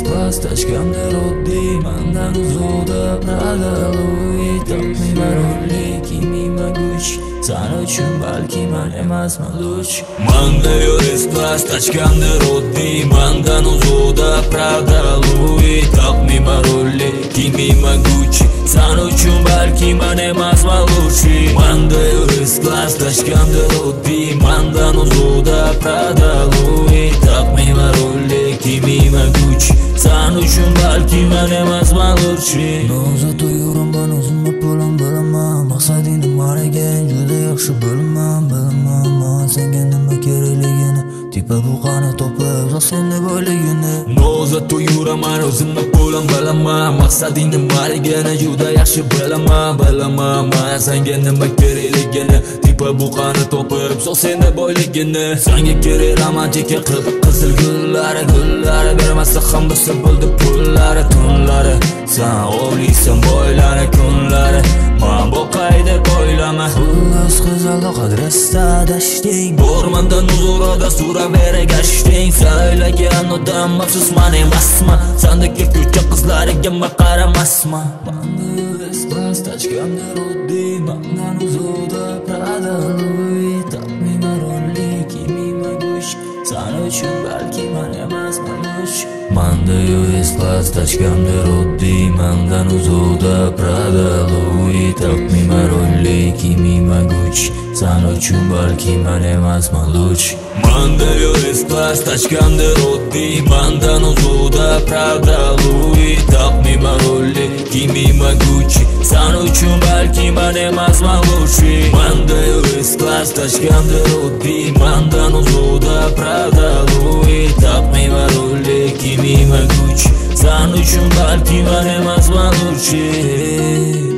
S-Class tashkamdir oddiy mandan uzoqda Prada, Louis taqmayman rolli kiymiyman Gucci San uchun balki man emasman Luch Manda S-Class tashkamdir oddiy mandan uzoqda Prada, Louis taqmayman rolli kiymiyman Gucci San uchun balki man emasman Luchi Manda S-Class tashkamdir oddiy mandan uzoqda Prada, Louis taqmayman rolli kiymiyman Gucci San uchun balki man emasman Luchi Nozat yuraman o'zimni pulim bilaman maqsading nimaligan juda yaxshi bilaman man senga nima kerakligini tipa bu qani topib uzoq senda boyligini Nozat yuraman o'zimni pulim bilaman maqsading nimaligini juda yaxshi bilaman man senga nima kerakligini tipa bu qani topib uzoq senda boyligini senga kerak romantika qizil gullari bermasa ham bo'lsa bo'ldi pullari tunlari sen o'ylaysan boylari kunlari man boqay deb o'ylama xullas qizalda qadresta dashting o'rmondan uzoqda suravera gashting saylagan odam afsusman emasman sendagi ko'cha qizlariga man qaramasman S-Class tashkamdir oddiy mandan uzoqda Prada, Louis taqmayman rolli kiymiyman Gucci San uchun balki man emasman Luch Manda S-Class tashkamdir oddiy mandan uzoqda Prada, Louis taqmayman rolli kiymiyman Gucci San uchun balki man emasman Luch Manda S-Class tashkamdir oddiy mandan uzoqda Prada, Louis taqmayman rolli kiymiyman Gucci San uchun balki man emasman Luchi Manda S-Class tashkamdir oddiy mandan uzoqda Prada, Louis taqmayman rolli kiymiyman Gucci San uchun balki man emasman Luchi